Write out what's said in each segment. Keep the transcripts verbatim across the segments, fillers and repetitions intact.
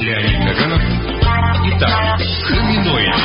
Леонид Кожанов. Итак, хоминоиды.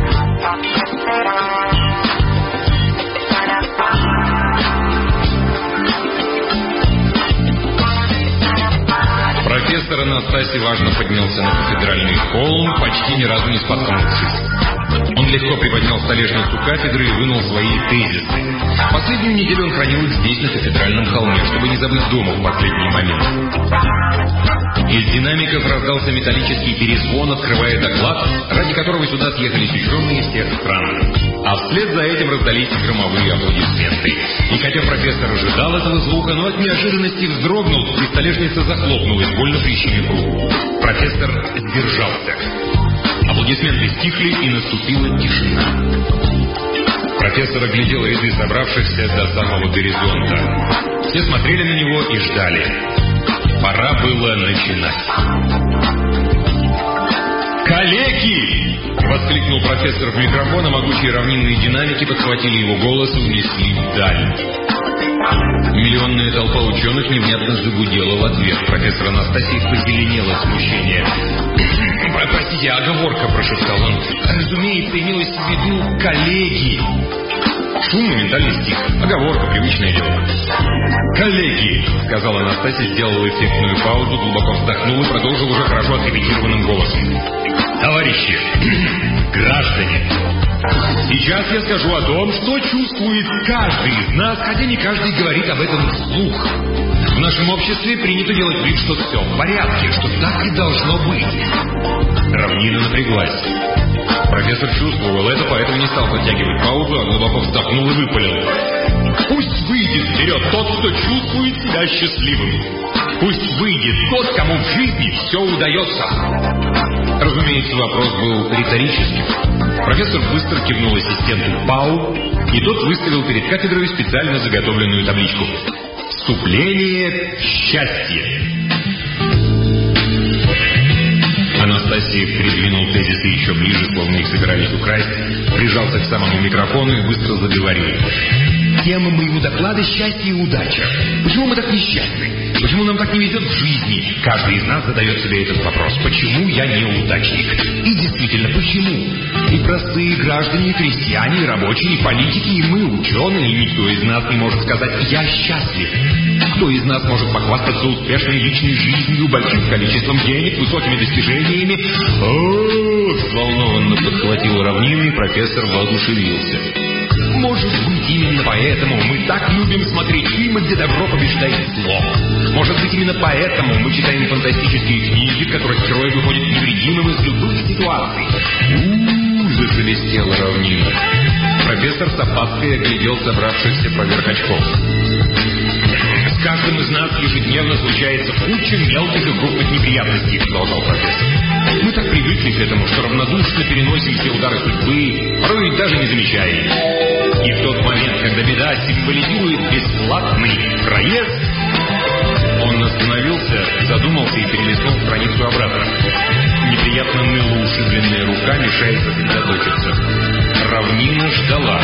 Профессор Анастасий важно поднялся на кафедральный холм, почти ни разу не споткнувшись. Он легко приподнял столешницу кафедры и вынул свои тезисы. Последнюю неделю он хранил их здесь, на кафедральном холме, чтобы не забыть дома в последний момент. Из динамиков раздался металлический перезвон, открывая доклад, ради которого сюда съехались ученые из всех стран. А вслед за этим раздались громовые аплодисменты. И хотя профессор ожидал этого звука, но от неожиданности вздрогнул, и столешница захлопнулась, больно прищемив руку. Профессор сдержался. Аплодисменты стихли, и наступила тишина. Профессор оглядел ряды собравшихся до самого горизонта. Все смотрели на него и ждали. Пора было начинать. «Коллеги!» — воскликнул профессор в микрофон, а могучие равнинные динамики подхватили его голос и унесли вдаль. Миллионная толпа ученых невнятно загудела в ответ. Профессор Анастасий позеленел от смущения. «Простите, оговорка», — прошептал он. «Разумеется, имелось в виду коллеги». Шум моментально стих. Оговорка, привычное дело. «Коллеги», — сказала Анастасия, сделала эффектную паузу, глубоко вздохнула и продолжил уже хорошо отрепетированным голосом. «Товарищи, граждане, сейчас я скажу о том, что чувствует каждый из нас, хотя не каждый говорит об этом вслух. В нашем обществе принято делать вид, что все в порядке, что так и должно быть». Равнина напряглась. Профессор чувствовал это, поэтому не стал подтягивать паузу, а глубоко вздохнул и выпалил. «Пусть выйдет вперед тот, кто чувствует себя счастливым. Пусть выйдет тот, кому в жизни все удается». Разумеется, вопрос был риторическим. Профессор быстро кивнул ассистенту Пау, и тот выставил перед кафедрой специально заготовленную табличку. «Вступление в счастье». Анастасий придвинул тезисы еще ближе, словно их собирались украсть, прижался к самому микрофону и быстро заговорил. «Тема моего доклада — счастье и удача. Почему мы так несчастны? Почему нам так не везет в жизни? Каждый из нас задает себе этот вопрос. Почему я неудачник? И действительно, почему? И простые граждане, и крестьяне, и рабочие, и политики, и мы, ученые, и никто из нас не может сказать «я счастлив». Кто из нас может похвастаться успешной личной жизнью, большим количеством денег, высокими достижениями?» «О-о-о!» — взволнованно подхватил равнина, и профессор воодушевился. «Может быть, именно поэтому мы так любим смотреть фильмы, где добро побеждает зло. Может быть, именно поэтому мы читаем фантастические книги, в которых герой выходит невредимым из любых ситуаций». «У-у-у!» — зашелестела равнина. Профессор с опаской оглядел собравшихся поверх очков. «С каждым из нас ежедневно случается куча мелких и крупных неприятностей», — продолжал профессор. «Мы так привыкли к этому, что равнодушно переносим все удары судьбы, порой даже не замечая их. И в тот момент, когда беда символизирует бесплатный проезд...» Он остановился, задумался и перелистнул страницу обратно. Неприятно ныла ушибленная рука, мешая сосредоточиться. Равнина ждала.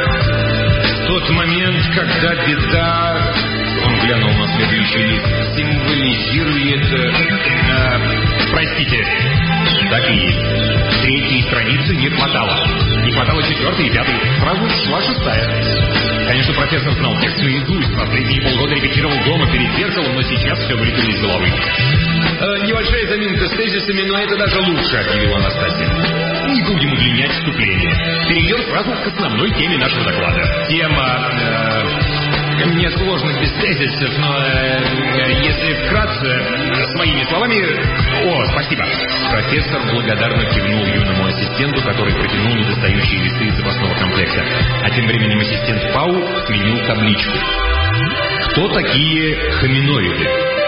В тот момент, когда беда... Он глянул на следующий лист. Символизирует... Э, простите. Так и есть. Третьей страницы не хватало. Не хватало четвертой и пятой. Сразу шла шестая. Конечно, профессор знал текст наизусть. Последние полгода репетировал дома перед зеркалом, но сейчас все вылетело из головы. Э, небольшая заминка с тезисами, но это даже лучше, объявила Анастасия. Не будем удлинять вступление. Перейдем сразу к основной теме нашего доклада. Тема... Э, Мне сложно без тезисов, но э, если вкратце, своими словами... О, спасибо. Профессор благодарно кивнул юному ассистенту, который протянул недостающие листы из запасного комплекта. А тем временем ассистент Пау сменил табличку. Кто такие хоминоиды?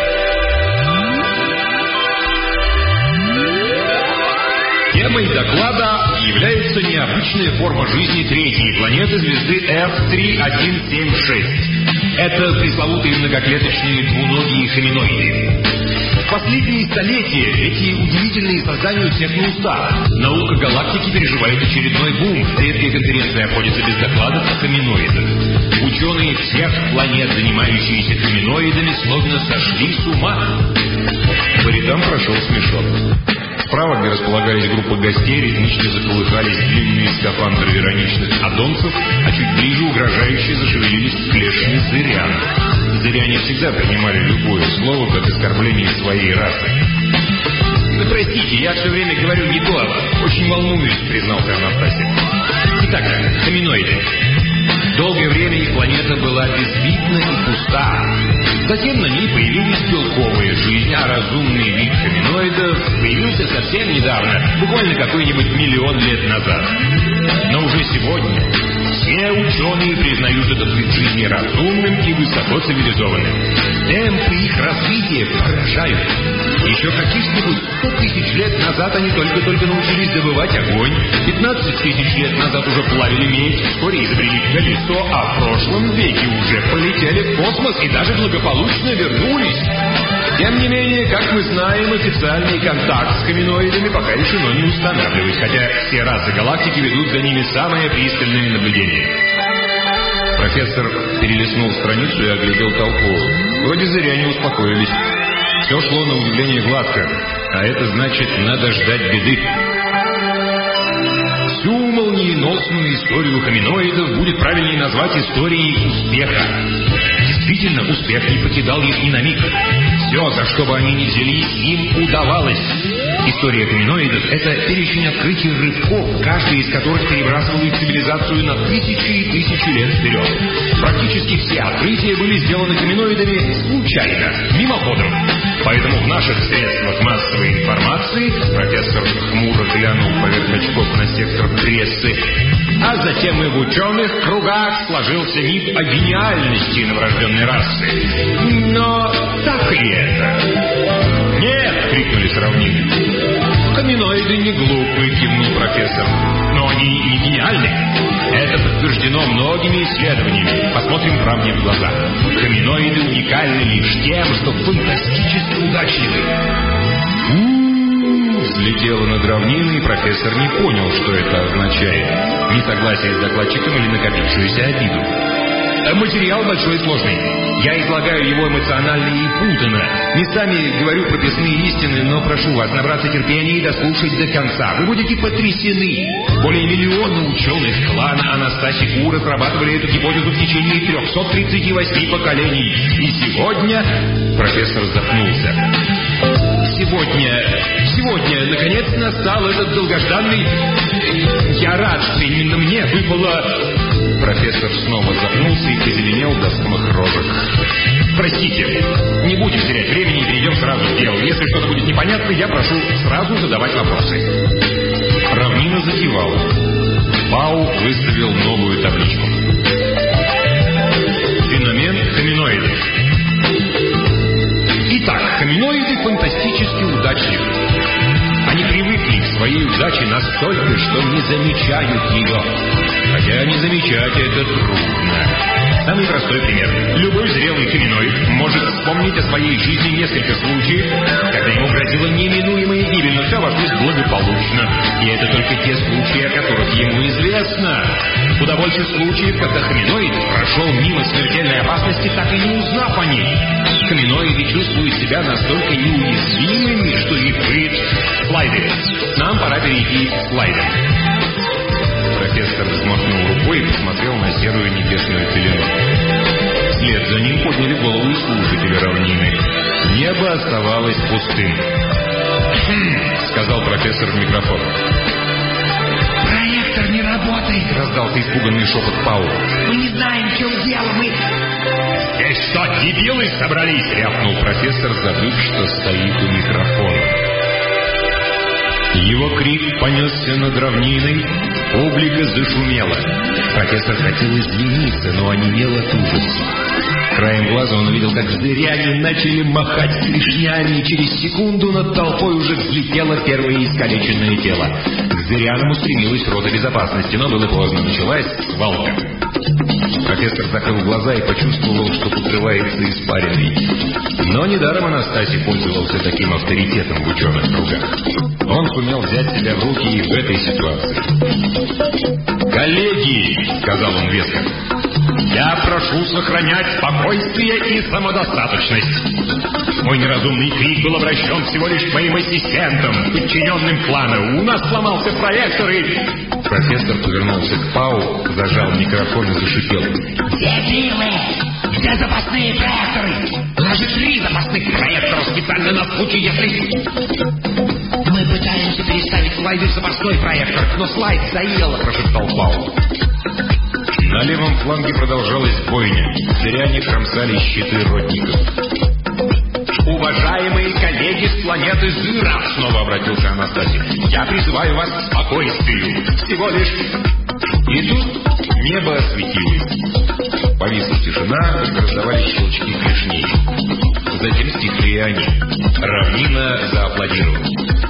Темой доклада является необычная форма жизни третьей планеты звезды эф три один семь шесть. Это пресловутые многоклеточные двуногие хоминоиды. В последние столетия эти удивительные создания у всех на устах. Наука галактики переживает очередной бум. Редкие конференции обходятся без докладов о хоминоидах. Ученые всех планет, занимающиеся хоминоидами, словно сошли с ума. По рядам прошел смешок. Справа, где располагались группы гостей, ритмично заколыхались длинные скафандры ироничных адонцев, а чуть ближе угрожающе зашевелились клешни зырян. Зыряне всегда принимали любое слово как оскорбление своей расы. «Да простите, я все время говорю не то, очень волнуюсь», — признался Анастасий. «Итак, хоминоиды. Долгое время их планета была безвидна и пуста. Затем на ней появились белковые жизни, а разумный вид хоминоидов появился совсем недавно, буквально какой-нибудь миллион лет назад. Но уже сегодня все ученые признают этот вид жизни разумным и высоко цивилизованным. Темпы их развития поражают. Еще каких-нибудь сто тысяч лет назад они только-только научились добывать огонь, пятнадцать тысяч лет назад уже плавили медь, вскоре изобрели колесо, а в прошлом веке уже полетели в космос и даже благополучно вернулись. Тем не менее, как мы знаем, официальный контакт с хоминоидами пока решено не устанавливать, хотя все расы галактики ведут за ними самое пристальное наблюдение. Профессор перелистнул страницу и оглядел толпу. Вроде зыряне успокоились. Все шло на удивление гладко, а это значит, надо ждать беды. Всю молниеносную историю хоминоидов будет правильнее назвать историей успеха. Действительно, успех не покидал их ни на миг. Все, за что бы они ни взялись, им удавалось. История хоминоидов — это перечень открытий рывков, каждый из которых перебрасывал их цивилизацию на тысячи и тысячи лет вперед. Практически все открытия были сделаны хоминоидами случайно, мимоходом. Поэтому в наших средствах массовой информации профессор хмуро глянул поверх очков на сектор прессы, а затем и в ученых кругах сложился миф о гениальности новорожденной расы. Но так ли это? «Нет!» — крикнули с равнины. «Хоминоиды не глупы», — кивнул профессор. «Но они и не гениальны. Это подтверждено многими исследованиями. Посмотрим правде в глаза. Хоминоиды уникальны лишь тем, что фантастически удачливы». У-у-у! Взлетело над равниной, и профессор не понял, что это означает. Несогласие с докладчиком или накопившуюся обиду. Материал большой и сложный. Я излагаю его эмоционально и путанно. Местами говорю прописные истины, но прошу вас набраться терпения и дослушать до конца. Вы будете потрясены. Более миллиона ученых клана Анастасий У разрабатывали эту гипотезу в течение трехсот тридцати восьми поколений. И сегодня... Профессор запнулся. Сегодня... Сегодня, наконец, настал этот долгожданный... Я рад, что именно мне выпало... Профессор снова запнулся и позеленел до самых рожек. «Простите, не будем терять времени и перейдем сразу к делу. Если что-то будет непонятно, я прошу сразу задавать вопросы». Равнина закивала. Пау выставил новую табличку. Феномен хоминоидов. Итак, хоминоиды фантастически удачливы. Они привыкли к своей удаче настолько, что не замечают ее. Хотя не замечать это трудно. Самый простой пример. Любой зрелый хоминоид может вспомнить о своей жизни несколько случаев, когда ему грозила неминуемая гибель, но все обошлось благополучно. И это только те случаи, о которых ему известно. Куда больше случаев, когда хоминоид прошел мимо смертельной опасности, так и не узнав о ней. Хоминоиды чувствуют себя настолько неуязвимыми, что их говорит: «Слайды, нам пора перейти к слайдам». Профессор взмахнул рукой и посмотрел на серую небесную пелену. Вслед за ним подняли голову и слушатели равнины. Небо оставалось пустым. «Хм», — сказал профессор в микрофон. «Проектор не работает», — раздался испуганный шепот Пау. «Мы не знаем, в чем дело, мы...» «Здесь что, дебилы собрались?» — рявкнул профессор, забыв, что стоит у микрофона. Его крик понесся над равниной, публика зашумела. Профессор хотел извиниться, но онемел от ужаса. Краем глаза он увидел, как зыряне начали махать клешнями, и через секунду над толпой уже взлетело первое искалеченное тело. К зырянам устремилась рота безопасности, но было поздно, началась свалка. Профессор закрыл глаза и почувствовал, что покрывается испариной. Но недаром Анастасий пользовался таким авторитетом в ученых кругах. Он сумел взять себя в руки и в этой ситуации. «Коллеги!» — сказал он веско. Я прошу сохранять спокойствие и самодостаточность. Мой неразумный крик был обращен всего лишь к моим ассистентам, подчиненным плану. У нас сломался проектор и... Профессор повернулся к Пау, зажал микрофон и зашипел. Где пилы? Где запасные проекторы? Даже три запасных проектора специально на случай, если... Мы пытаемся переставить слайды в запасной проектор, но слайд заело, прошептал Пау. На левом фланге продолжалась бойня. Зряне кромсали щиты ротников. Уважаемые коллеги с планеты Зыра, снова обратился Анастасий, я призываю вас к спокойствию. Всего лишь... И тут небо осветилось. Повисла тишина, раздавались щелчки клешней. Затем стихли и они. Равнина зааплодировала.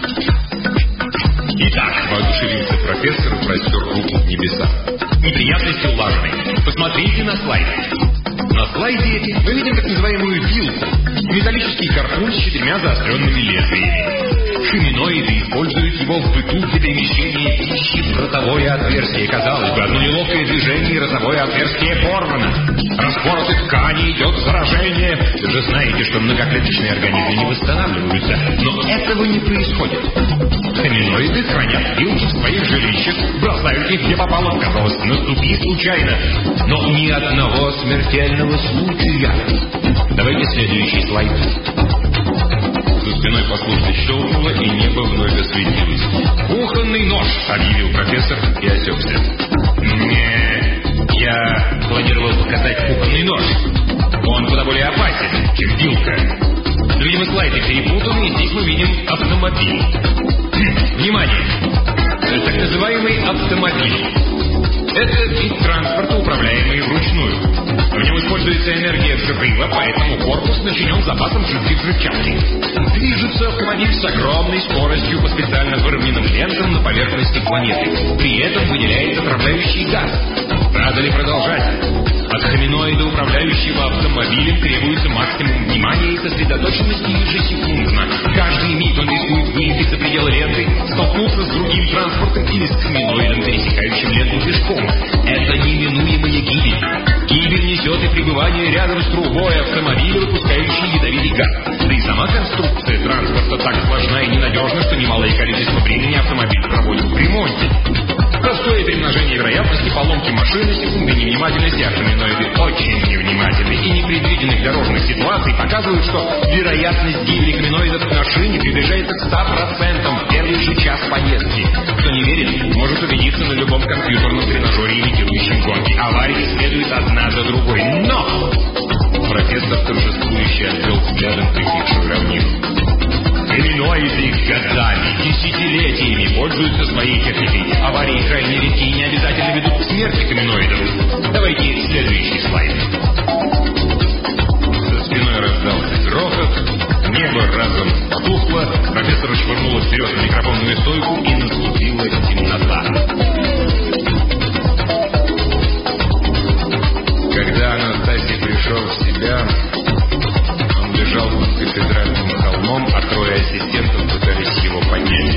Итак, воодушевился профессор и простер руку к небесам. Неприятности улажены. Посмотрите на слайд. На слайде мы видим так называемую вилку. Металлический карпун с четырьмя заостренными лезвиями. Хоминоиды используют его в быту для перемещения пищи в ротовое отверстие. Казалось бы, одно неловкое движение и ротовое отверстие порвано. Распороты ткани, идет заражение. Вы же знаете, что многоклеточные организмы не восстанавливаются. Но этого не происходит. Хоминоиды хранят вилки в своих жилищах, бросают их где попало, казалось, наступи случайно. Но ни одного смертельного случая. Давайте следующий слайд. За спиной послушно щелкнуло, и небо вновь осветилось. «Кухонный нож!» — объявил профессор и осекся. «Не, я планировал показать кухонный нож. Он куда более опасен, чем вилка. Но, видимо, слайды перепутаны, и здесь мы видим автомобиль. Внимание! Так называемый автомобиль. Это вид транспорта, управляемый вручную. В нем используется энергия взрыва, поэтому корпус начинен запасом жидкой взрывчатки. Движется автомобиль с огромной скоростью по специально выровненным лентам на поверхности планеты. При этом выделяется отравляющий газ. Надо ли продолжать? От хоминоида, управляющего автомобилем, требуется максимум внимания и сосредоточенности ежесекундно. Каждый миг он рискует выехать за пределы ленты, столкнуться с другим транспортом или с хоминоидом, пересекающим ленту пешком. Это неминуемая гибель. Гибель несет и пребывание рядом с трубой автомобиля, выпускающей ядовитый газ. Да и сама конструкция транспорта так сложна и ненадежна, что немалое количество времени автомобиль проводит в ремонте. Простое перемножение вероятности поломки машины, секунды невнимательности, а хоминоиды очень невнимательны и непредвиденных дорожных ситуаций показывают, что вероятность гибели хоминоидов в машине приближается к ста процентам в первый же час поездки. Кто не верит, может убедиться на любом компьютерном тренажере, имитирующем гонки. Аварии следуют одна за другой. Но! Профессор торжествующе отвел взглядом притихшую равнину. Хоминоиды годами, десятилетиями пользуются своей техникой. Аварии крайне редки и не обязательно ведут к смерти хоминоидов. Давайте следующий слайд. За спиной раздался грохот, небо разом потухло, профессора швырнуло вперед на микрофонную стойку, и наступила темнота. Когда Анастасий пришел в себя, он лежал под кафедральным холмом, а трое ассистентов пытались его поднять.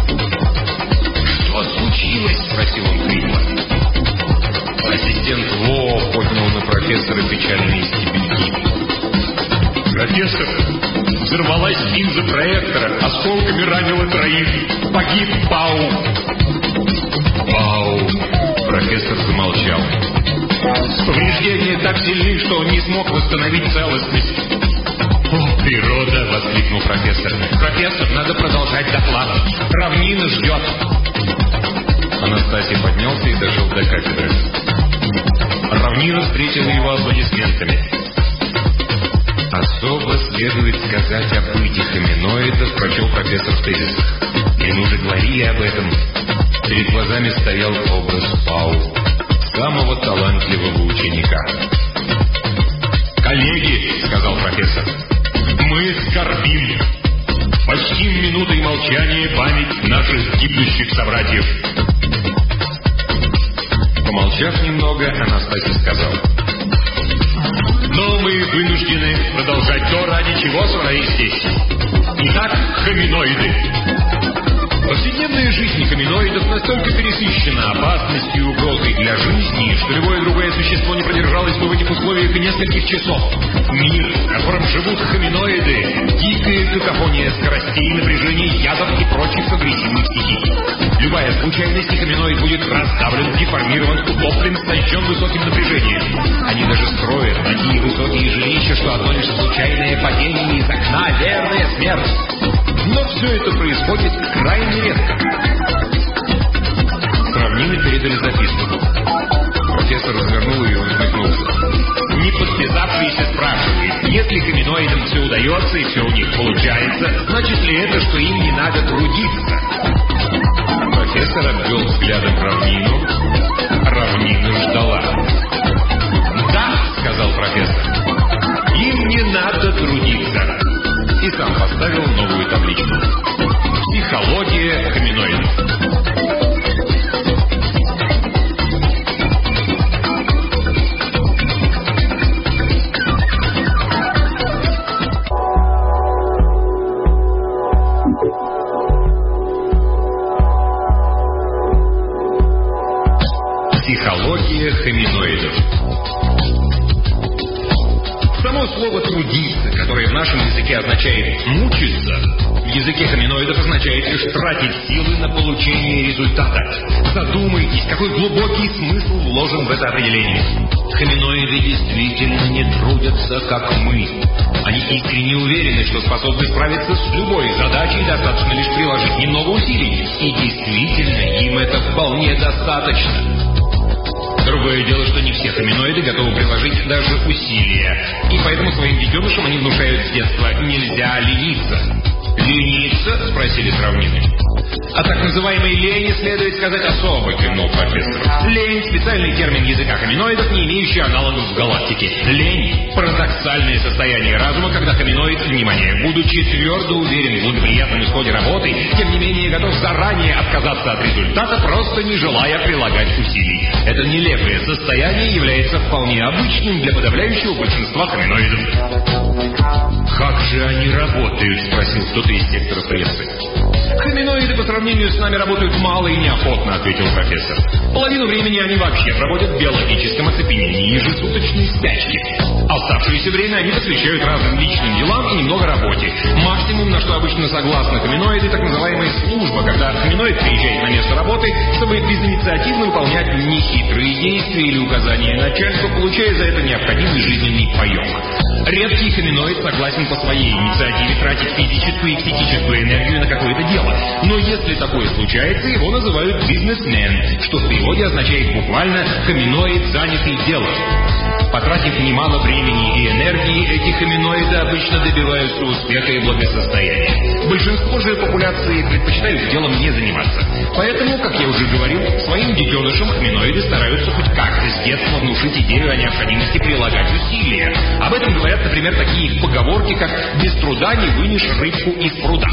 «Что случилось?» — спросил он хрипло. Ассистент Во поднял на профессора печальные стебельки. «Профессор, взорвалась линза проектора, осколками ранила троих. Погиб Пау». «Пау!» — профессор замолчал. «Повреждения так сильны, что он не смог восстановить целостность». «О, природа!» — воскликнул профессор. «Профессор, надо продолжать доклад. Равнина ждет». Анастасий поднялся и дошел до кафедры. Равнина встретила его аплодисментами. «Особо следует сказать о быте хоминоидов», — прочел профессор в тезисах. «И мы уже говорили об этом». Перед глазами стоял образ Пау, самого талантливого ученика. «Коллеги», — сказал профессор, — «мы скорбим. Почтим минутой молчания память наших гибнущих собратьев». Помолчав немного, Анастасий сказал: «Но мы вынуждены продолжать то, ради чего собрались здесь. Итак, хоминоиды. Повседневная жизнь жизнь хоминоидов настолько пересыщена опасностью и угрозой для жизни, что любое другое существо не продержалось бы в этих условиях и нескольких часов. Мир, в котором живут хоминоиды, дикая какофония скоростей, напряжений, ядов и прочих агрессивных стихий. Любая случайность, и хоминоид будет раздавлен, деформирован, утоплен, сожжен высоким напряжением. Они даже строят такие высокие жилища, что одно лишь случайное падение из окна — верная смерть. Но все это происходит крайне редко. С равнины передали записку. Профессор развернул ее и усмехнулся. Не подписавшийся спрашивает, если хоминоидам все удается и все у них получается, значит ли это, что им не надо трудиться? Профессор обвел взглядом равнину. Равнина ждала. «Да», — сказал профессор, — «им не надо трудиться». И сам поставил новую табличку. «Психология хоминоидов». Психология хоминоидов. Само слово «трудиться», которое в нашем языке означает «мучиться», в языке хоминоидов означает лишь тратить силы на получение результата. Задумайтесь, какой глубокий смысл вложен в это определение. Хоминоиды действительно не трудятся, как мы. Они искренне уверены, что способны справиться с любой задачей, достаточно лишь приложить немного усилий. И действительно, им это вполне достаточно. Другое дело, что не все хоминоиды готовы приложить даже усилия. И поэтому своим детенышам они внушают с детства «нельзя лениться». «Лениться?» — спросили с равнины. О так называемой лени следует сказать особо, кивнул профессор. Лень — специальный термин языка хоминоидов, не имеющий аналогов в галактике. Лень — парадоксальное состояние разума, когда хоминоид, внимание, будучи твердо уверен в благоприятном исходе работы, тем не менее готов заранее отказаться от результата, просто не желая прилагать усилий. Это нелепое состояние является вполне обычным для подавляющего большинства хоминоидов. «Как же они работают?» — спросил кто-то из сектора прессы. «Хоминоиды по сравнению с нами работают мало и неохотно», — ответил профессор. «Половину времени они вообще проводят в биологическом оцепенении, ежесуточной спячке. Оставшееся время они посвящают разным личным делам и немного работе. Максимум, на что обычно согласны хоминоиды, так называемая служба, когда хоминоид приезжает на место работы, чтобы безинициативно выполнять нехитрые действия или указания начальства, получая за это необходимый жизненный паёк. Редкий хоминоид согласен по своей инициативе тратить физическую и психическую энергию на какое-то дело. Но если такое случается, его называют бизнесмен, что в переводе означает буквально «хоминоид, занятый делом». Потратив немало времени и энергии, эти хоминоиды обычно добиваются успеха и благосостояния. Большинство же популяции предпочитают делом не заниматься. Поэтому, как я уже говорил, своим детенышам хоминоиды стараются хоть как-то с детства внушить идею о необходимости прилагать усилия. Об этом говорят, например, такие поговорки, как «без труда не вынешь рыбку из пруда».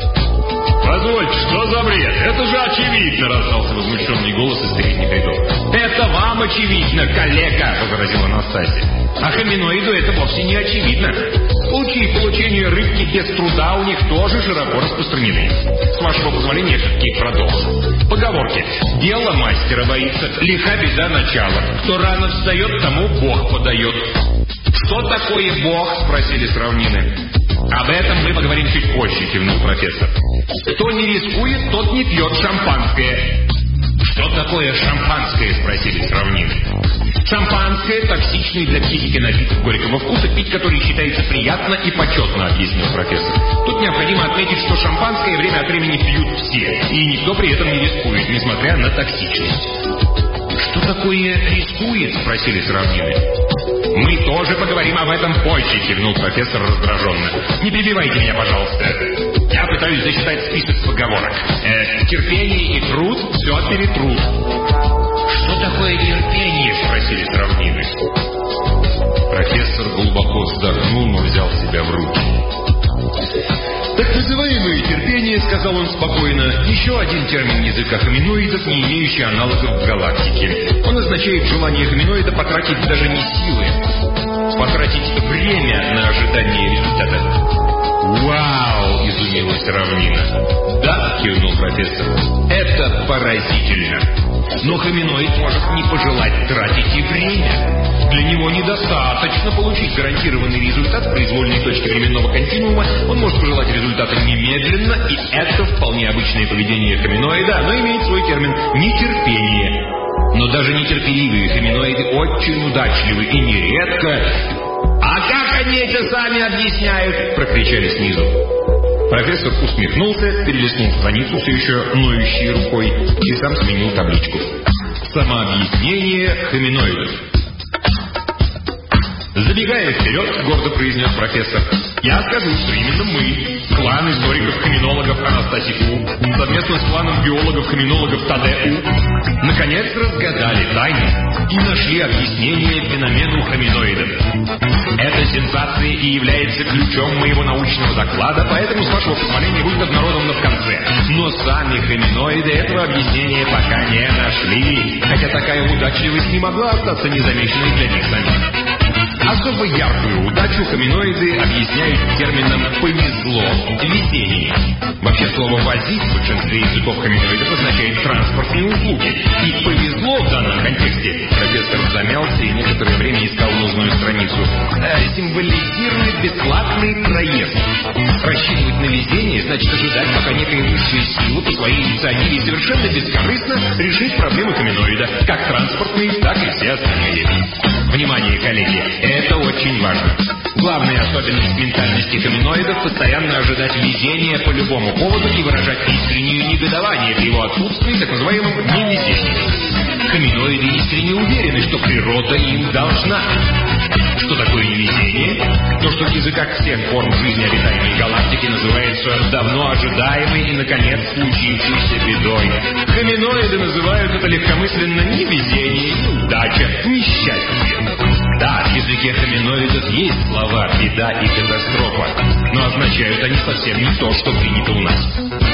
«Позвольте, что за бред? Это же очевидно!» — раздался возмущенный голос из передних рядов. «Это вам очевидно, коллега!» — возразила Настасья. «А хоминоиду это вовсе не очевидно. Случаи получения рыбки без труда у них тоже широко распространены. С вашего позволения, все-таки продолжу. Поговорки. Дело мастера боится, лиха беда начала. Кто рано встает, тому Бог подает». «Что такое Бог?» — спросили с равнины. «Об этом мы поговорим чуть позже», — кивнул профессор. «Кто не рискует, тот не пьет шампанское». «Что такое шампанское?» — спросили с равнины. «Шампанское — токсичный для психики напиток горького вкуса, пить который считается приятно и почетно», — объяснил профессор. «Тут необходимо отметить, что шампанское время от времени пьют все, и никто при этом не рискует, несмотря на токсичность». «Что такое рискует?» — спросили с равнины. «Мы тоже поговорим об этом позже», — кивнул профессор раздраженно. «Не перебивайте меня, пожалуйста. Я пытаюсь зачитать список поговорок. Э, терпение и труд все перетрут». «Что такое терпение?» — спросили с равнины. Профессор глубоко вздохнул, но взял себя в руки. «Так называемое терпение, — сказал он спокойно, — еще один термин языка хоминоидов, не имеющий аналогов в галактике. Он означает желание хоминоида потратить даже не силы, потратить время на ожидание результата». «Вау!» — изумилась равнина. «Да», — кивнул профессор. «Это поразительно. Но хоминоид может не пожелать тратить и время. Для него недостаточно получить гарантированный результат в произвольной точке временного континуума. Он может пожелать результата немедленно, и это вполне обычное поведение хоминоида. Оно имеет свой термин – нетерпение. Но даже нетерпеливые хоминоиды очень удачливы и нередко... «А как они это сами объясняют?» – прокричали снизу. Профессор усмехнулся, перелистнул страницу все еще ноющей рукой и сам сменил табличку. «Самообъяснение хоминоидов». «Забегая вперед», — гордо произнес профессор, — «я скажу, что именно мы, клан историков-хоминологов Анастасику, совместно с кланом биологов-хоминологов Тадеу, наконец разгадали тайну и нашли объяснение феномену хоминоидов. Эта сенсация и является ключом моего научного доклада, поэтому, с вашего позволения, будет обнародовано в конце. Но сами хоминоиды этого объяснения пока не нашли, хотя такая удачливость не могла остаться незамеченной для них самих. Особо яркую удачу хоминоиды объясняют термином «повезло», «везение». Вообще слово «возить» в большинстве языков хоминоидов означает «транспортные услуги». И «повезло» в данном контексте, профессор замялся и некоторое время искал нужную страницу, э, символизирует бесплатный проезд. Рассчитывать на везение значит ожидать, пока некая высшая сила по своей инициативе совершенно бескорыстно решит проблемы хоминоида, как транспортные, так и все остальные. Внимание, коллеги, это очень важно. Главная особенность ментальности хоминоидов – постоянно ожидать везения по любому поводу и выражать искреннее негодование при его отсутствии, так называемым невезением. Хоминоиды искренне уверены, что природа им должна. Что такое невезение? То, что в языках всех форм жизни обитаемой галактики называется давно ожидаемой и, наконец, случившейся бедой. Хоминоиды называют это легкомысленно невезение, неудача, несчастье. Да, в языке хоминоидов есть слова «беда» и «катастрофа», но означают они совсем не то, что принято у нас.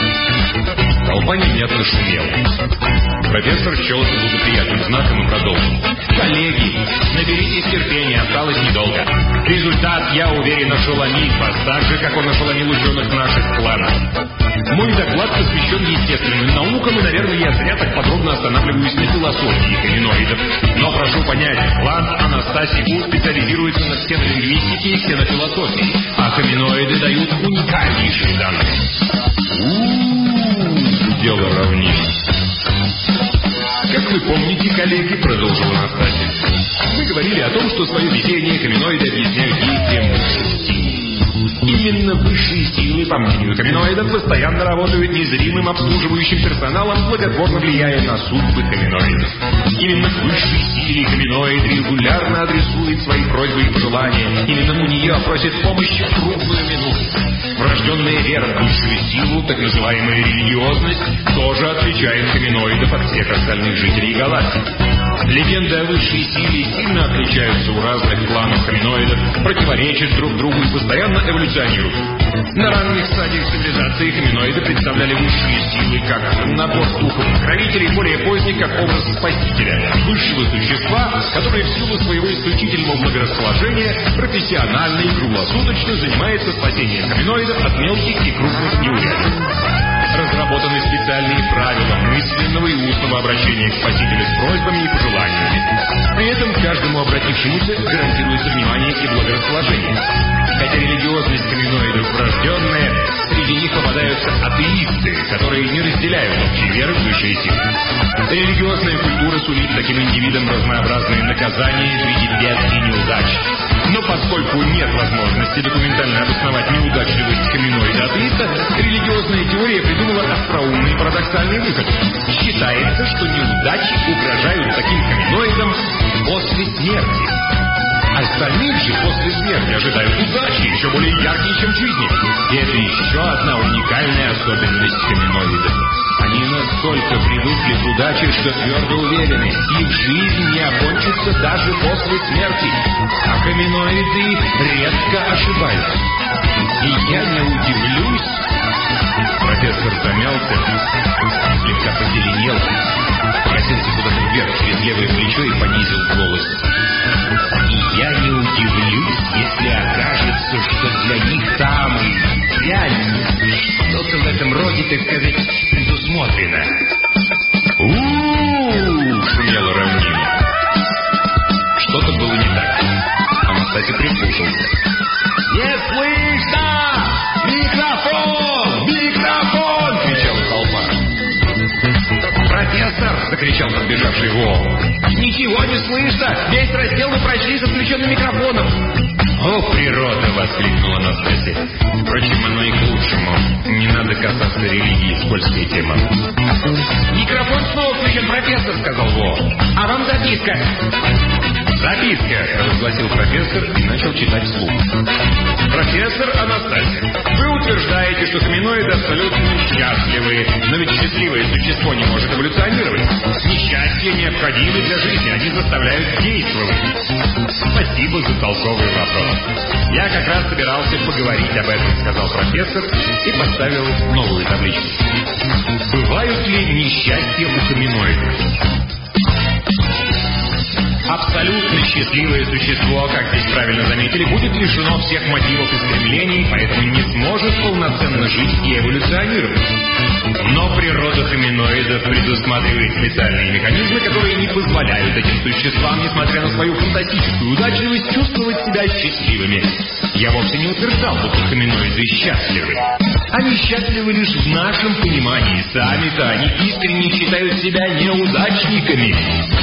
Толпа невнятно шумела. Профессор счел это благоприятным знаком и продолжил. «Коллеги, наберитесь терпения, осталось недолго. Результат, я уверен, ошеломит вас, так же, как он ошеломил ученых наших кланов. Мой доклад посвящен естественным наукам, и, наверное, я зря так подробно останавливаюсь на философии хоминоидов. Но прошу понять, клан Анастасику специализируется на ксенолингвистике и ксенофилософии, а хоминоиды дают уникальнейшие данные». «У-у-у», дело равнее. «Как вы помните, коллеги, — продолжил Анастасий, — мы говорили о том, что свое везение хоминоиды объясняют действием высших сил. Именно высшие силы, по мнению хоминоидов, постоянно работают незримым обслуживающим персоналом, благотворно влияя на судьбы хоминоидов. Именно к высшей силе хоминоид регулярно адресует свои просьбы и пожелания. Именно у нее просит помощи в трудную минуту. Врожденная вера в высшую силу, так называемая религиозность, тоже отличает хоминоидов от всех остальных жителей галактики. Легенды о высшей силе сильно отличаются у разных кланов хоминоидов, противоречат друг другу и постоянно эволюционируют. На ранних стадиях цивилизации хоминоиды представляли высшие силы как набор духов-покровителей, более поздних как образ спасителя, высшего существа, которое в силу своего исключительного благорасположения профессионально и круглосуточно занимается спасением хоминоидов от мелких и крупных неурядиц. Разработаны специальные правила мысленного и устного обращения к спасителю с просьбами и пожеланиями. При этом каждому обратившемуся гарантируется внимание и благорасположение. Хотя религиозность хоминоидов врожденная, среди них попадаются атеисты, которые не разделяют общей веры в высшие силы. Религиозная культура сулит таким индивидам разнообразные наказания в виде бед и неудач. Но поскольку нет возможности документально обосновать неудачливость хоминоида-атеиста, религиозная теория придумала остроумный парадоксальный выход. Считается, что неудачи угрожают таким хоминоидам после смерти. Остальных же после смерти ожидают удачи, еще более яркие, чем в жизни. И это еще одна уникальная особенность хоминоидов. Они настолько привыкли к удаче, что твердо уверены, их жизнь не окончится даже после смерти. А хоминоиды редко ошибаются. И я не удивлюсь... Профессор замялся, слегка позеленел, покосился куда-то вверх через левое плечо и понизил голос. И я не удивлюсь, если окажется, что для них там и реально что-то в этом роде так сказать, предусмотрено. У-у-у, шумела равнина. Что-то было не так. Анастасий прислушался. «Не слышно! Микрофон! Микрофон!» — кричала толпа. «Профессор!» — закричал подбежавший Во. «Ничего не слышно! Весь раздел вы прочли с отключенным микрофоном!» «О, природа!» — воскликнула Анастасия. Впрочем, оно и к лучшему. Не надо касаться религии, скользкая тема. «Микрофон снова включен, профессор!» — сказал Во. «А вам записка!» «Записка!» — разгласил профессор и начал читать вслух. «Профессор Анастасия, вы утверждаете, что хоминоиды абсолютно счастливы, но ведь счастливое существо не может эволюционировать. Несчастья необходимы для жизни, они заставляют действовать». «Спасибо за толковый вопрос. Я как раз собирался поговорить об этом», — сказал профессор и поставил новую табличку. «Бывают ли несчастья у хоминоидов?» Абсолютно счастливое существо, как здесь правильно заметили, будет лишено всех мотивов и стремлений, поэтому не сможет полноценно жить и эволюционировать. Но природа хоминоидов предусматривает специальные механизмы, которые не позволяют этим существам, несмотря на свою фантастическую удачливость, чувствовать себя счастливыми. Я вовсе не утверждал, будто хоминоиды счастливы. Они счастливы лишь в нашем понимании. Сами-то они искренне считают себя неудачниками.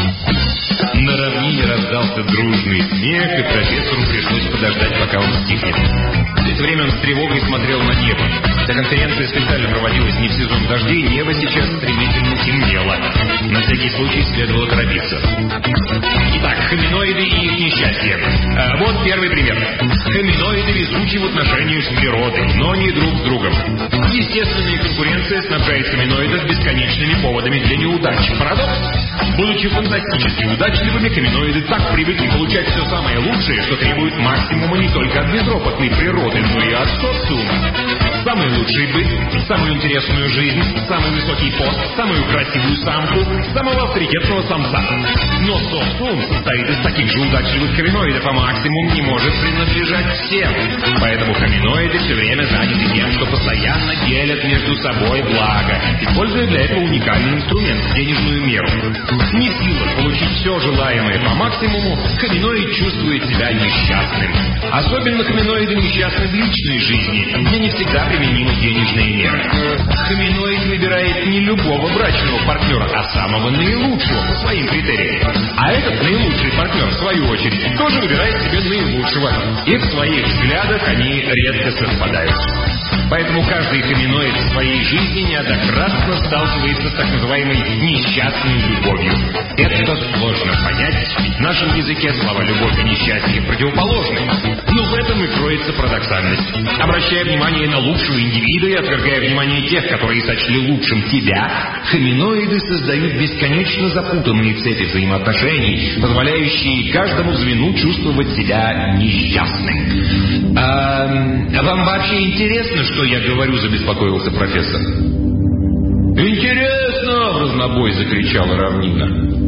На равнине раздался дружный смех, и профессору пришлось подождать, пока он стихнет. В это время он с тревогой смотрел на небо. Хотя конференция специально проводилась не в сезон дождей, небо сейчас стремительно темнело. На всякий случай следовало торопиться. Итак, хоминоиды и их несчастье. А, вот первый пример. Хоминоиды везучи в отношениях с природой, но не друг с другом. Естественная конкуренция снабжает хоминоидов бесконечными поводами для неудач. Парадокс? Будучи фантастически удачливыми, хоминоиды так привыкли получать все самое лучшее, что требуют максимума не только от безропотной природы, но и от социума. Самый лучший быт, самую интересную жизнь, самый высокий пост, самую красивую самку, самого авторитетного самца. Но социум состоит из таких же удачливых хоминоидов, а максимум не может принадлежать всем. Поэтому хоминоиды все время заняты тем, что постоянно делят между собой благо, используя для этого уникальный инструмент – денежную меру. Не в силах получить все желаемое по максимуму, хоминоид чувствует себя несчастным. Особенно хоминоиды несчастны в личной жизни, где не всегда применимы денежные меры. Хоминоид выбирает не любого брачного партнера, а самого наилучшего по своим критериям. А этот наилучший партнер, в свою очередь, тоже выбирает себе наилучшего. И в своих взглядах они редко совпадают. Поэтому каждый хоминоид в своей жизни неоднократно сталкивается с так называемой несчастной любовью. Это сложно понять, ведь в нашем языке слова «любовь» и «несчастье» противоположны. Но в этом и кроется парадоксальность. Обращая внимание на лучшего индивида и отвергая внимание тех, которые сочли лучшим тебя, хоминоиды создают бесконечно запутанные цепи взаимоотношений, позволяющие каждому звену чувствовать себя несчастным. А, а вам вообще интересно, что я говорю, забеспокоился профессор? «Интересно!» — в разнобой закричала равнина.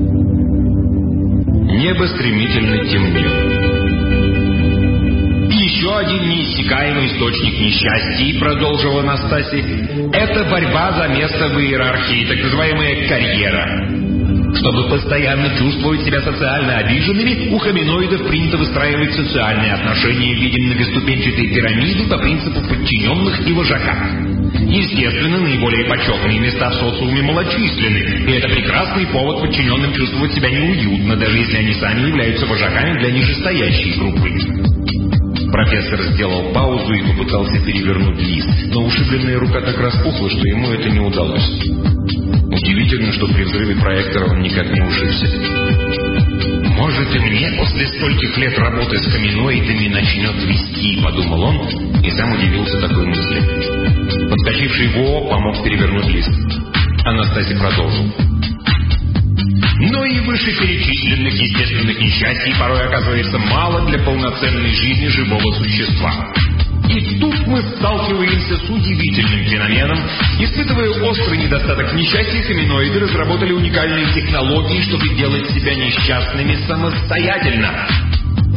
Небо стремительно темнело. Еще один неиссякаемый источник несчастья, продолжила Анастасия, это борьба за место в иерархии, так называемая карьера. Чтобы постоянно чувствовать себя социально обиженными, у хоминоидов принято выстраивать социальные отношения в виде многоступенчатой пирамиды по принципу подчиненных и вожака. Естественно, наиболее почетные места в социуме малочисленны, и это прекрасный повод подчиненным чувствовать себя неуютно, даже если они сами являются вожаками для нижестоящей группы. Профессор сделал паузу и попытался перевернуть лист, но ушибленная рука так распухла, что ему это не удалось. Удивительно, что при взрыве проектора он никак не ушибся. «Может, и мне после стольких лет работы с хоминоидами начнет вести», — подумал он, и сам удивился такой мысли. Подскочивший Во помог перевернуть лист. Анастасий продолжил. Но и вышеперечисленных естественных несчастий порой оказывается мало для полноценной жизни живого существа. И тут мы сталкиваемся с удивительным феноменом. Испытывая острый недостаток несчастья, хоминоиды разработали уникальные технологии, чтобы делать себя несчастными самостоятельно.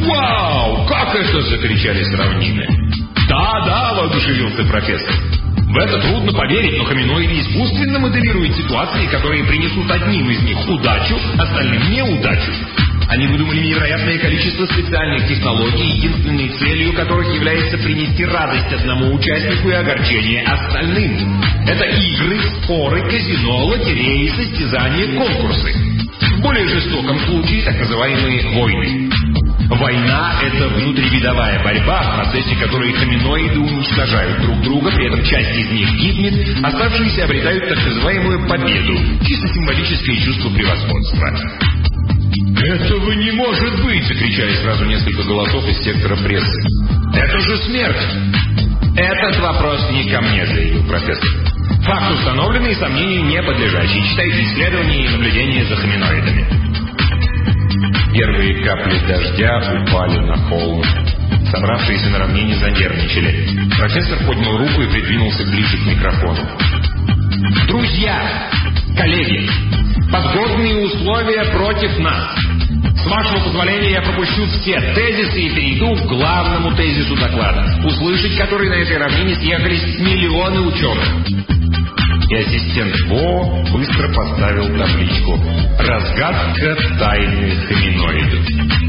«Вау! Как это?» — закричали с равнины. «Да-да!» — воодушевился профессор. В это трудно поверить, но хоминоиды искусственно моделируют ситуации, которые принесут одним из них удачу, остальным неудачу. Они выдумали невероятное количество специальных технологий, единственной целью которых является принести радость одному участнику и огорчение остальным. Это игры, споры, казино, лотереи, состязания, конкурсы. В более жестоком случае так называемые войны. Война — это внутривидовая борьба, в процессе которой хоминоиды уничтожают друг друга, при этом часть из них гибнет, оставшиеся обретают так называемую победу, чисто символическое чувство превосходства. «Этого не может быть!» — закричали сразу несколько голосов из сектора прессы. «Это же смерть!» «Этот вопрос не ко мне», — заявил профессор. «Факт установленный и сомнению не подлежащий. Читайте исследования и наблюдения за хоминоидами». Первые капли дождя упали на холм. Собравшиеся на равнине занервничали. Профессор поднял руку и придвинулся ближе к микрофону. «Друзья! Коллеги! Подгодные условия против нас! С вашего позволения я пропущу все тезисы и перейду к главному тезису доклада, услышать который на этой равнине съехались миллионы ученых». И ассистент Бо быстро поставил табличку «Разгадка тайны хоминоидов».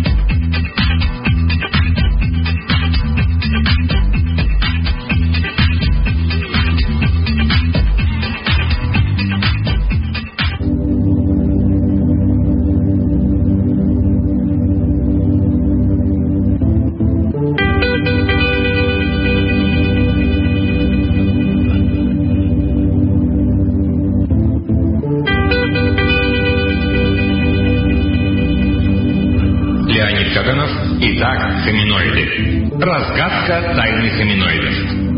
Итак, хоминоиды. Разгадка тайны хоминоидов.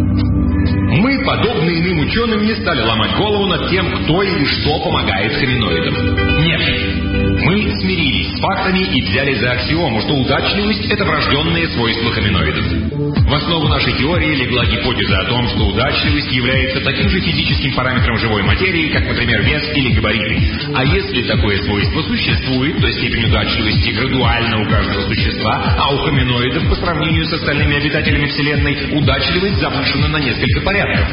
Мы, подобно иным ученым, не стали ломать голову над тем, кто или что помогает хоминоидам. Нет. Мы смирились с фактами и взяли за аксиому, что удачливость — это врожденное свойство хоминоидов. В основу нашей теории легла гипотеза о том, что удачливость является таким же физическим параметром живой материи, как, например, вес или габариты. А если такое свойство существует, то степень удачливости градуальна у каждого существа, а у хоминоидов по сравнению с остальными обитателями Вселенной удачливость завышена на несколько порядков.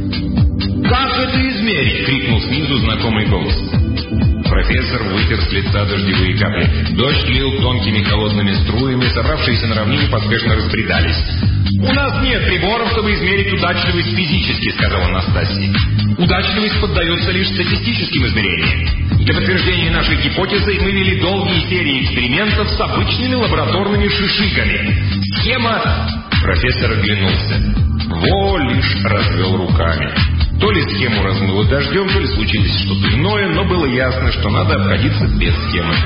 «Как это измерить?» — крикнул снизу знакомый голос. Профессор вытер с лица дождевые капли. Дождь лил тонкими холодными струями, собравшиеся на равнине поспешно разбредались. «У нас нет приборов, чтобы измерить удачливость физически», — сказала Анастасия. «Удачливость поддается лишь статистическим измерениям. Для подтверждения нашей гипотезы мы вели долгие серии экспериментов с обычными лабораторными шишигами. Схема...» Профессор оглянулся. Во лишь развел руками. То ли схему размыло дождем, то ли случилось что-то иное, но было ясно, что надо обходиться без схемы.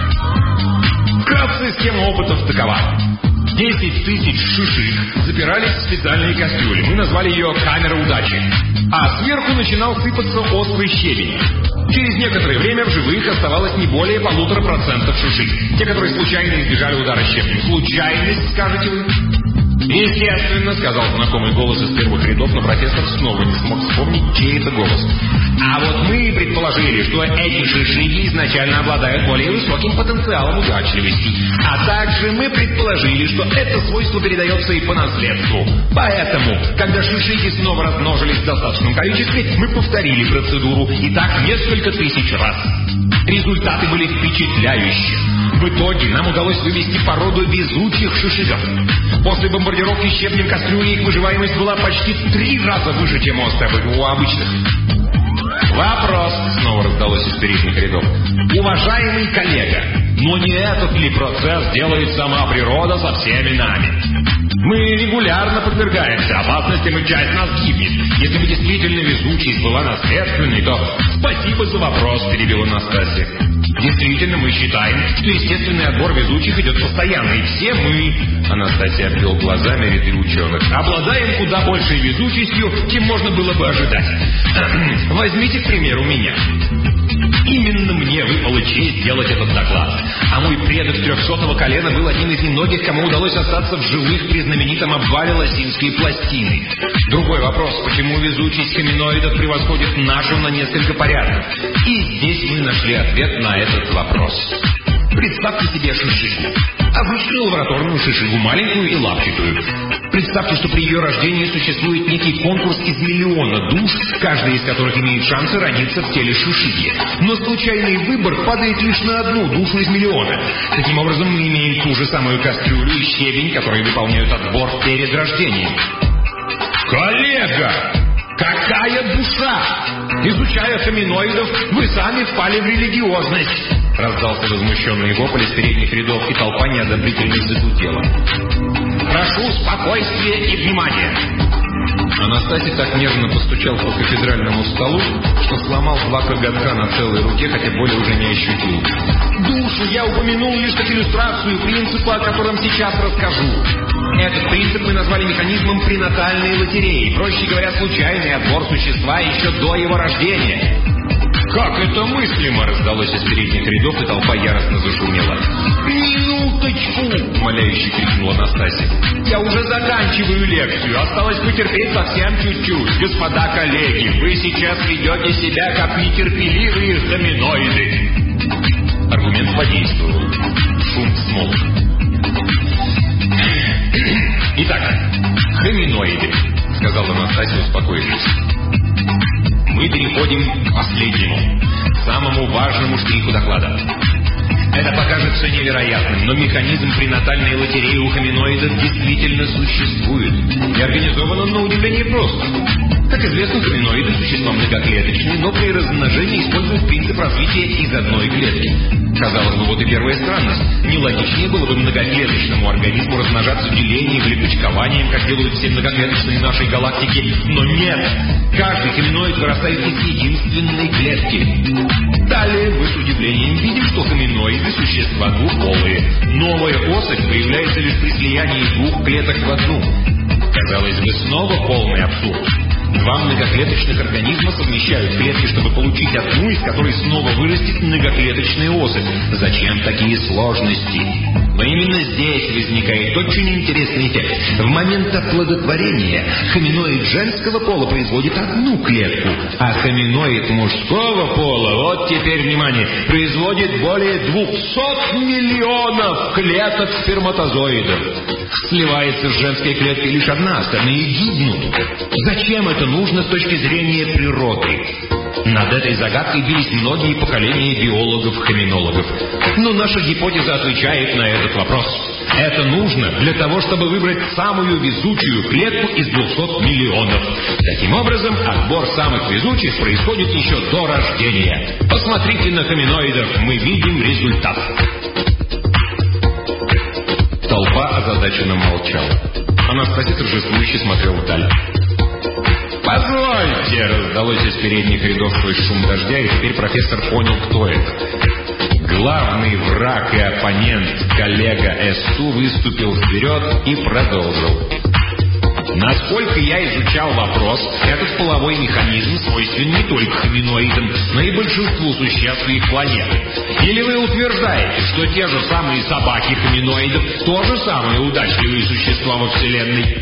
Вкратце схема опытов такова. Десять тысяч шишиг запирались в специальные кастрюли. Мы назвали ее «камера удачи». А сверху начинал сыпаться острый щебень. Через некоторое время в живых оставалось не более полутора процентов шишиг. Те, которые случайно избежали удара щебнем. Случайность, скажете вы? «Естественно», — сказал знакомый голос из первых рядов, но профессор снова не смог вспомнить, чей это голос. «А вот мы предположили, что эти шишиги изначально обладают более высоким потенциалом удачливости. А также мы предположили, что это свойство передается и по наследству. Поэтому, когда шишиги снова размножились в достаточном количестве, мы повторили процедуру, и так несколько тысяч раз. Результаты были впечатляющие. В итоге нам удалось вывести породу везучих шишигов. После бомбардировки щебнем кастрюли их выживаемость была почти в три раза выше, чем у обычных. «Вопрос», — снова раздалось из передних рядов. «Уважаемый коллега, но не этот ли процесс делает сама природа со всеми нами? Мы регулярно подвергаемся опасностям, и часть нас гибнет. Если бы действительно везучесть была наследственной, то...» «Спасибо за вопрос», — перебила Настасья. «Действительно, мы считаем, что естественный отбор везучих идет постоянно, и все мы...» Анастасия обвел глазами ряды ученых. «Обладаем куда большей везучестью, чем можно было бы ожидать. Возьмите, к примеру, меня. Именно мне выпала честь делать этот доклад. А мой предок трехсотого колена был одним из немногих, кому удалось остаться в живых при знаменитом обвале Лосинской пластины. Другой вопрос, почему везучесть хоминоидов превосходит нашу на несколько порядков? И здесь мы нашли ответ на этот вопрос. Представьте себе шишигу. Обычную лабораторную шишигу, маленькую и лапчатую. Представьте, что при ее рождении существует некий конкурс из миллиона душ, каждая из которых имеет шансы родиться в теле шишиги. Но случайный выбор падает лишь на одну душу из миллиона. Таким образом, мы имеем ту же самую кастрюлю и щебень, которые выполняют отбор перед рождением. Коллега! Какая душа! Изучая хоминоидов, вы сами впали в религиозность. Раздался возмущенный вопль из передних рядов, и толпа неодобрительно загудела. Прошу спокойствия и внимания. Анастасий так нервно постучал по кафедральному столу, что сломал два коготка на целой руке, хотя боли уже не ощутил. Душу я упомянул лишь как иллюстрацию принципа, о котором сейчас расскажу. Этот принцип мы назвали механизмом пренатальной лотереи, проще говоря, случайный отбор существа еще до его рождения. «Как это мыслимо!» — раздалось из передних рядов, и толпа яростно зашумела. «Минуточку!» — умоляюще крикнула Анастасия. «Я уже заканчиваю лекцию, осталось потерпеть совсем чуть-чуть. Господа коллеги, вы сейчас ведете себя как нетерпеливые хоминоиды!» Аргумент подействовал. Шум смолк. «Итак, хоминоиды», — сказала Анастасия, успокоившись. Мы переходим к последнему, самому важному штриху доклада. Это покажется невероятным, но механизм пренатальной лотереи у хоминоидов действительно существует. И организован он на удивление просто. Как известно, хоминоиды – существа многоклеточные, но при размножении используют принцип развития из одной клетки. Казалось бы, вот и первая странность. Нелогичнее было бы многоклеточному организму размножаться делением или почкованием, как делают все многоклеточные нашей галактики. Но нет! Каждый хоминоид вырастает из единственной клетки. Далее мы с удивлением видим, что хоминоиды – существа двуполые. Новая особь появляется лишь при слиянии двух клеток в одну. Казалось бы, снова полный абсурд. Два многоклеточных организма совмещают клетки, чтобы получить одну, из которой снова вырастет многоклеточная особь. Зачем такие сложности? Но именно здесь возникает очень интересный эффект. В момент оплодотворения хоминоид женского пола производит одну клетку, а хоминоид мужского пола, вот теперь внимание, производит более двухсот миллионов клеток сперматозоидов. Сливается с женской клеткой лишь одна, остальные гибнут. Зачем это нужно с точки зрения природы? Над этой загадкой бились многие поколения биологов-хоминологов. Но наша гипотеза отвечает на этот вопрос. Это нужно для того, чтобы выбрать самую везучую клетку из двухсот миллионов. Таким образом, отбор самых везучих происходит еще до рождения. Посмотрите на хоминоидов, мы видим результат. Толпа озадаченно молчала. Анастасия торжествующе смотрела вдаль. «Позвольте!» — раздалось из передних рядов сквозь шум дождя, и теперь профессор понял, кто это. Главный враг и оппонент, коллега Эсту, выступил вперед и продолжил. Насколько я изучал вопрос, этот половой механизм свойственен не только хоминоидам, но и большинству существ их планеты. Или вы утверждаете, что те же самые собаки хоминоидов тоже самые удачливые существа во Вселенной?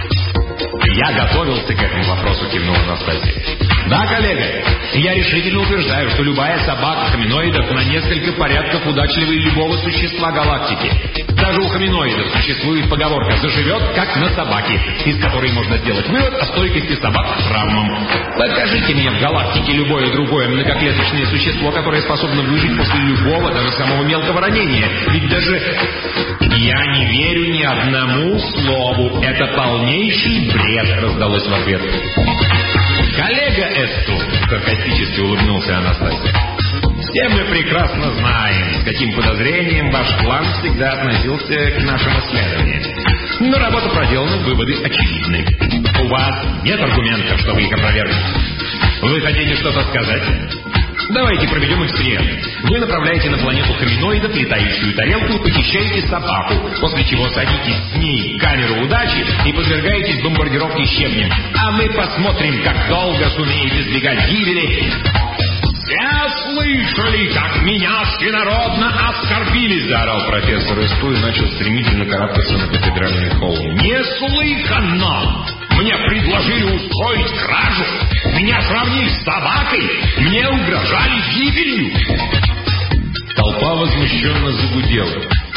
Я готовился к этому вопросу, кивнула Анастасия. Да, коллега, я решительно утверждаю, что любая собака хоминоидов на несколько порядков удачливее любого существа галактики. Даже у хоминоидов существует поговорка «заживет, как на собаке», из которой можно сделать вывод о стойкости собак к травмам. Покажите мне в галактике любое другое многоклеточное существо, которое способно выжить после любого, даже самого мелкого ранения. Ведь даже... «Я не верю ни одному слову. Это полнейший бред», — раздалось в ответ. «Коллега Эсту», — саркастически улыбнулся Анастасия, «все мы прекрасно знаем, с каким подозрением ваш план всегда относился к нашим исследованиям. Но работа проделана, выводы очевидны. У вас нет аргументов, чтобы их опровергнуть. Вы хотите что-то сказать? Давайте проведем эксперимент. Вы направляете на планету хоминоидов летающую тарелку и похищаете собаку, после чего садитесь с ней в камеру удачи и подвергаетесь бомбардировке щебнем. А мы посмотрим, как долго сумеете избегать гибели». «Все слышали, как меня всенародно оскорбили!» — заорал профессор Эсту и начал стремительно карабкаться на кафедральный холм. «Неслыханно! Мне предложили устроить кражу! Меня сравнили с собакой! Мне угрожали гибелью!» Толпа возмущенно загудела.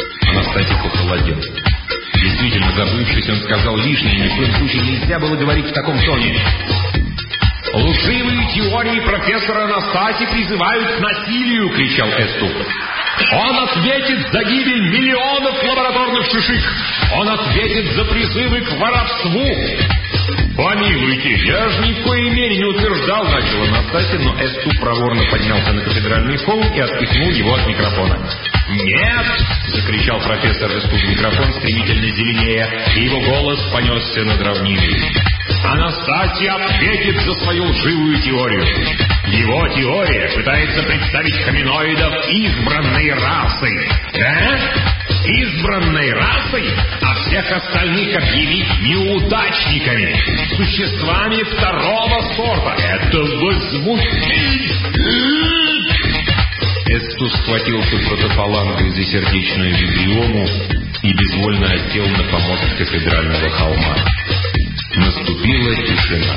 Анастасий похолодел. Действительно, забывшись, он сказал лишнее, ни в коем случае нельзя было говорить в таком тоне. «Лживые теории профессора Анастасий призывают к насилию!» — кричал Эсту. «Он ответит за гибель миллионов лабораторных шишек! Он ответит за призывы к воровству!» «Помилуйте, я же ни в коей мере не утверждал», — начал Анастасий, но Эсту проворно поднялся на кафедральный холм и отпихнул его от микрофона. «Нет!» — закричал профессор Эсту в микрофон, стремительно зеленея, и его голос понесся над равниной. «Анастасий ответит за свою лживую теорию. Его теория пытается представить хоминоидов избранной расой. Да? Избранной расой, а всех остальных объявить неудачниками, существами второго сорта. Это возмутительно!» Эсту схватился протофалангой за сердечную вибриому и безвольно осел на помост кафедрального холма. Наступила тишина.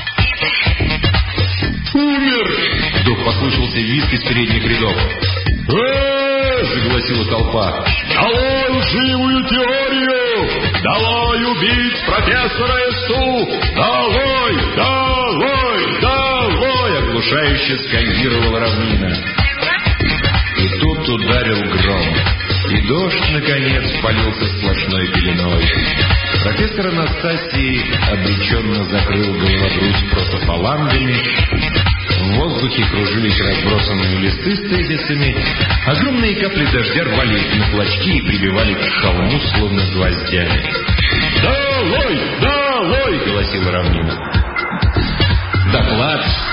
«Умер!» — вдруг послышался визг из передних рядов. «Э-э-э!» — загласила толпа. «Долой лживую теорию! Долой убить профессора Эсту! Долой! Долой! Долой!» — оглушающе скандировала равнина. И тут ударил гром, и дождь, наконец, полился сплошной пеленой. Профессор Анастасий обреченно закрыл головогрудь протофалангами. В воздухе кружились разбросанные листы с тезисами. Огромные капли дождя рвали их на клочки и прибивали к холму, словно гвоздями. «Долой! Долой!» — голосила равнина. Доклад